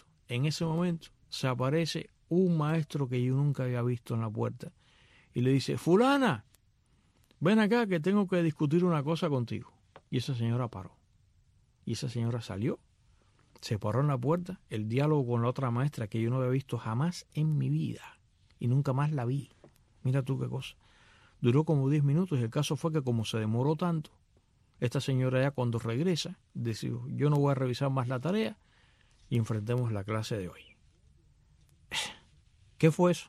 se aparece un maestro que yo nunca había visto en la puerta, y le dice, fulana, ven acá que tengo que discutir una cosa contigo. Y esa señora paró. Y esa señora salió, se paró en la puerta, el diálogo con la otra maestra que yo no había visto jamás en mi vida. Y nunca más la vi. Mira tú qué cosa. Duró como 10 minutos y el caso fue que como se demoró tanto, esta señora ya cuando regresa, decidió, yo no voy a revisar más la tarea y enfrentemos la clase de hoy. ¿Qué fue eso?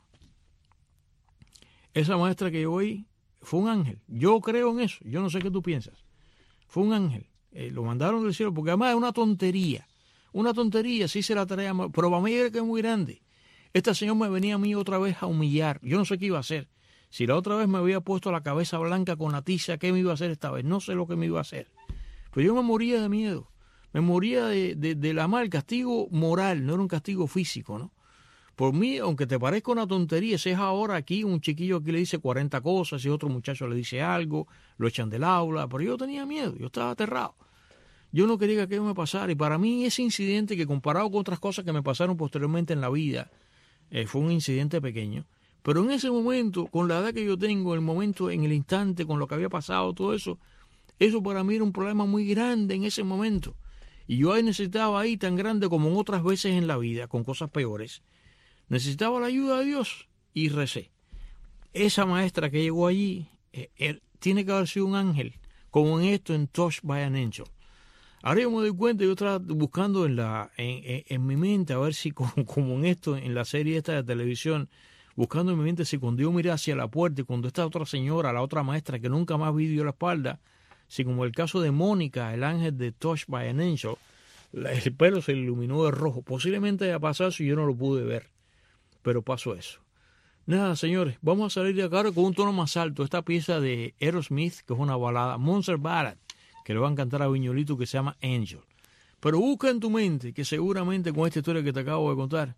Esa maestra que yo oí fue un ángel. Yo creo en eso. Yo no sé qué tú piensas. Fue un ángel. Lo mandaron del cielo porque además es una tontería. Una tontería, sí se la tarea, pero para mí era que es muy grande. Esta señora me venía a mí otra vez a humillar. Yo no sé qué iba a hacer. Si la otra vez me había puesto la cabeza blanca con la tiza, ¿qué me iba a hacer esta vez? No sé lo que me iba a hacer. Pero yo me moría de miedo. Me moría de la mal, castigo moral, no era un castigo físico, ¿no? Por mí, aunque te parezca una tontería, si es ahora aquí, un chiquillo aquí le dice 40 cosas y otro muchacho le dice algo, lo echan del aula, pero yo tenía miedo, yo estaba aterrado. Yo no quería que aquello me pasara y para mí ese incidente que comparado con otras cosas que me pasaron posteriormente en la vida, fue un incidente pequeño. Pero en ese momento, con la edad que yo tengo, el momento, en el instante, con lo que había pasado, todo eso para mí era un problema muy grande en ese momento. Y yo necesitaba ahí tan grande como en otras veces en la vida, con cosas peores. Necesitaba la ayuda de Dios y recé. Esa maestra que llegó allí, tiene que haber sido un ángel, como en esto en Touched by an Angel. Ahora yo me doy cuenta, yo estaba buscando en mi mente, a ver si como en esto, en la serie esta de televisión, buscando en mi mente si cuando yo miré hacia la puerta y cuando esta otra señora, la otra maestra que nunca más vi dio la espalda, si como el caso de Mónica, el ángel de Touched by an Angel, el pelo se iluminó de rojo. Posiblemente haya pasado eso y yo no lo pude ver, pero pasó eso. Nada, señores, vamos a salir de acá con un tono más alto. Esta pieza de Aerosmith, que es una balada, Monster Ballad, que le va a encantar a Viñolito, que se llama Angel. Pero busca en tu mente que seguramente con esta historia que te acabo de contar,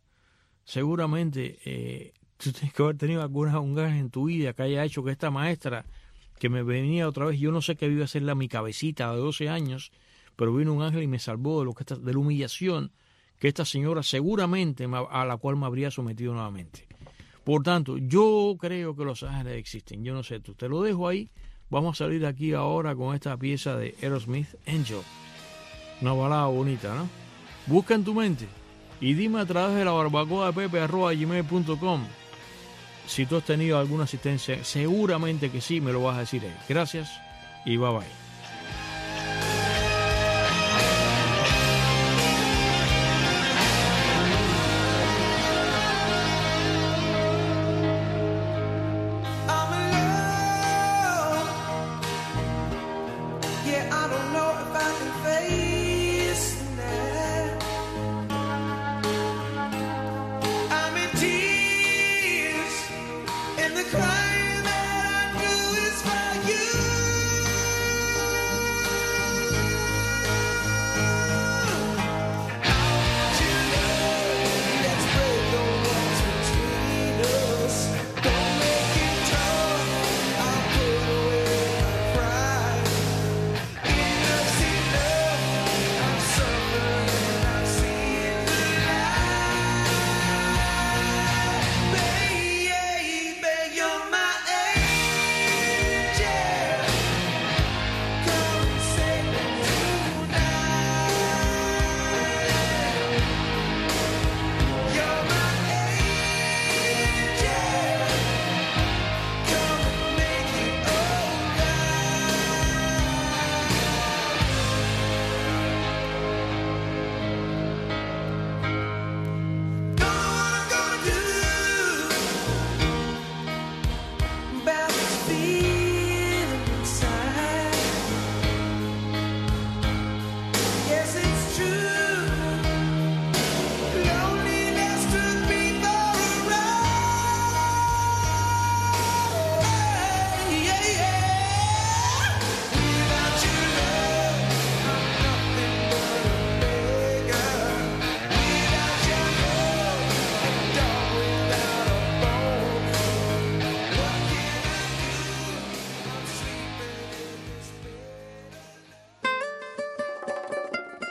seguramente tú tienes que haber tenido algunas ungas en tu vida que haya hecho que esta maestra que me venía otra vez, yo no sé qué iba a hacerle a mi cabecita de 12 años, pero vino un ángel y me salvó de la humillación que esta señora seguramente a la cual me habría sometido nuevamente. Por tanto, yo creo que los ángeles existen. Yo no sé, tú te lo dejo ahí. Vamos a salir de aquí ahora con esta pieza de Aerosmith, Angel. Una balada bonita, ¿no? Busca en tu mente y dime a través de la barbacoa de pepe@gmail.com si tú has tenido alguna asistencia. Seguramente que sí, me lo vas a decir ahí. Gracias y bye bye. The crying that I do is for you.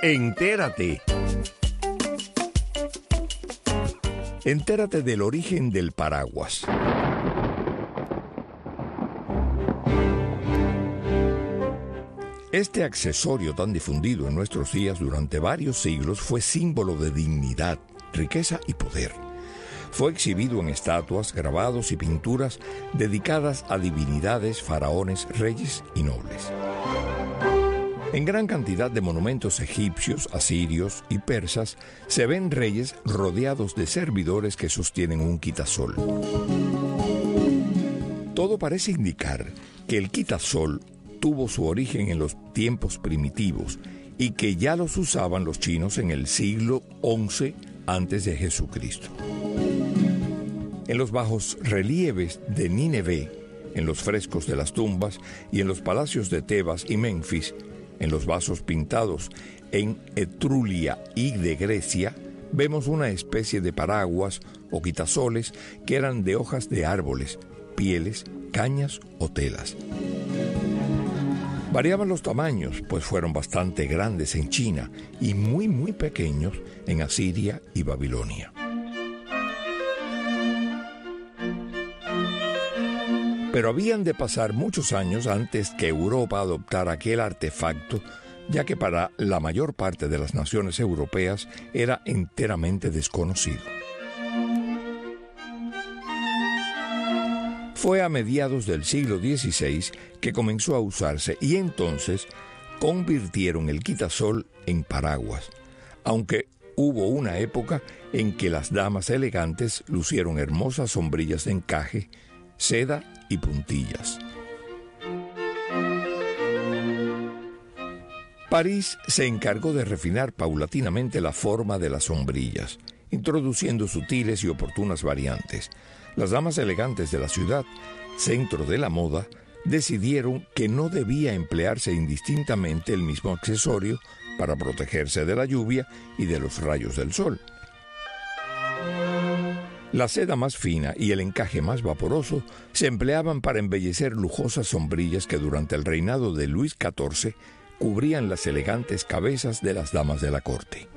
Entérate. Entérate del origen del paraguas. Este accesorio tan difundido en nuestros días durante varios siglos fue símbolo de dignidad, riqueza y poder. Fue exhibido en estatuas, grabados y pinturas dedicadas a divinidades, faraones, reyes y nobles. En gran cantidad de monumentos egipcios, asirios y persas se ven reyes rodeados de servidores que sostienen un quitasol. Todo parece indicar que el quitasol tuvo su origen en los tiempos primitivos y que ya los usaban los chinos en el siglo XI antes de Jesucristo. En los bajos relieves de Nínive, en los frescos de las tumbas y en los palacios de Tebas y Menfis, en los vasos pintados en Etruria y de Grecia, vemos una especie de paraguas o quitasoles que eran de hojas de árboles, pieles, cañas o telas. Variaban los tamaños, pues fueron bastante grandes en China y muy pequeños en Asiria y Babilonia. Pero habían de pasar muchos años antes que Europa adoptara aquel artefacto, ya que para la mayor parte de las naciones europeas era enteramente desconocido. Fue a mediados del siglo XVI que comenzó a usarse y entonces convirtieron el quitasol en paraguas, aunque hubo una época en que las damas elegantes lucieron hermosas sombrillas de encaje, seda y puntillas. París se encargó de refinar paulatinamente la forma de las sombrillas, introduciendo sutiles y oportunas variantes. Las damas elegantes de la ciudad, centro de la moda, decidieron que no debía emplearse indistintamente el mismo accesorio para protegerse de la lluvia y de los rayos del sol. La seda más fina y el encaje más vaporoso se empleaban para embellecer lujosas sombrillas que durante el reinado de Luis XIV cubrían las elegantes cabezas de las damas de la corte.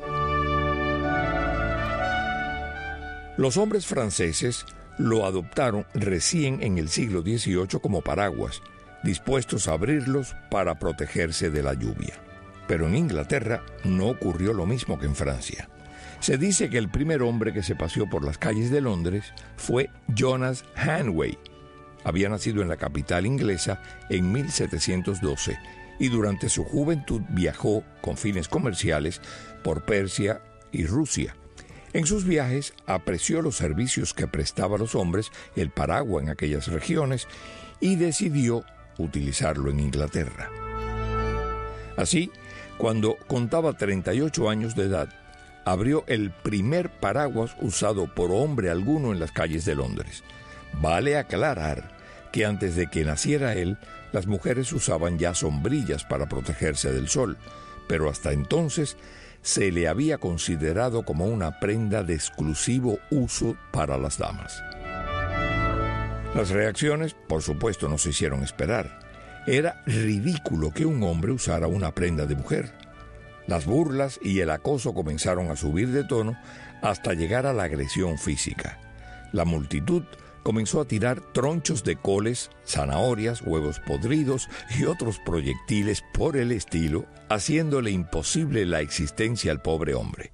Los hombres franceses lo adoptaron recién en el siglo XVIII como paraguas, dispuestos a abrirlos para protegerse de la lluvia. Pero en Inglaterra no ocurrió lo mismo que en Francia. Se dice que el primer hombre que se paseó por las calles de Londres fue Jonas Hanway. Había nacido en la capital inglesa en 1712 y durante su juventud viajó con fines comerciales por Persia y Rusia. En sus viajes apreció los servicios que prestaba a los hombres el paraguas en aquellas regiones y decidió utilizarlo en Inglaterra. Así, cuando contaba 38 años de edad, abrió el primer paraguas usado por hombre alguno en las calles de Londres. Vale aclarar que antes de que naciera él, las mujeres usaban ya sombrillas para protegerse del sol, pero hasta entonces se le había considerado como una prenda de exclusivo uso para las damas. Las reacciones, por supuesto, no se hicieron esperar. Era ridículo que un hombre usara una prenda de mujer. Las burlas y el acoso comenzaron a subir de tono hasta llegar a la agresión física. La multitud comenzó a tirar tronchos de coles, zanahorias, huevos podridos y otros proyectiles por el estilo, haciéndole imposible la existencia al pobre hombre.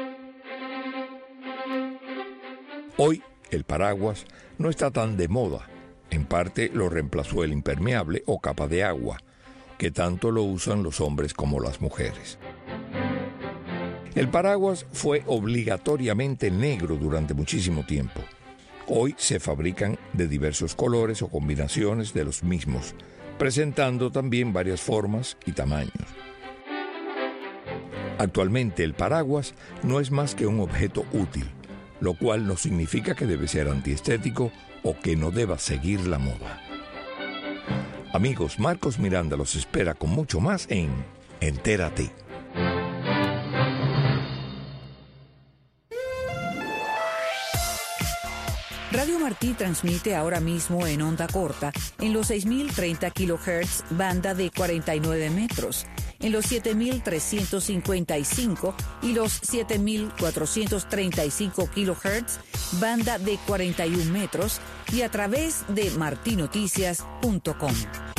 Hoy, el paraguas no está tan de moda. En parte lo reemplazó el impermeable o capa de agua, que tanto lo usan los hombres como las mujeres. El paraguas fue obligatoriamente negro durante muchísimo tiempo. Hoy se fabrican de diversos colores o combinaciones de los mismos, presentando también varias formas y tamaños. Actualmente el paraguas no es más que un objeto útil, lo cual no significa que debe ser antiestético o que no deba seguir la moda. Amigos, Marcos Miranda los espera con mucho más en Entérate. Radio Martí transmite ahora mismo en onda corta en los 6.030 kHz, banda de 49 metros, en los 7.355 y los 7.435 kHz, banda de 41 metros, y a través de martinoticias.com.